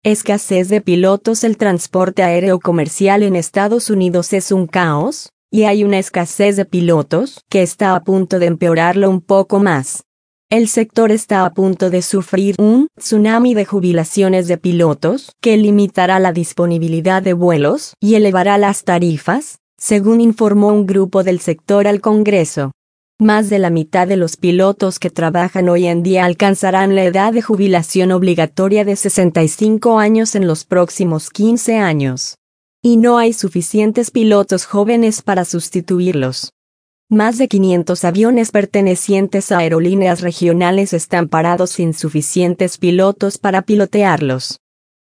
Escasez de pilotos. El transporte aéreo comercial en Estados Unidos es un caos, y hay una escasez de pilotos que está a punto de empeorarlo un poco más. El sector está a punto de sufrir un tsunami de jubilaciones de pilotos que limitará la disponibilidad de vuelos y elevará las tarifas, según informó un grupo del sector al Congreso. Más de la mitad de los pilotos que trabajan hoy en día alcanzarán la edad de jubilación obligatoria de 65 años en los próximos 15 años. Y no hay suficientes pilotos jóvenes para sustituirlos. Más de 500 aviones pertenecientes a aerolíneas regionales están parados sin suficientes pilotos para pilotearlos.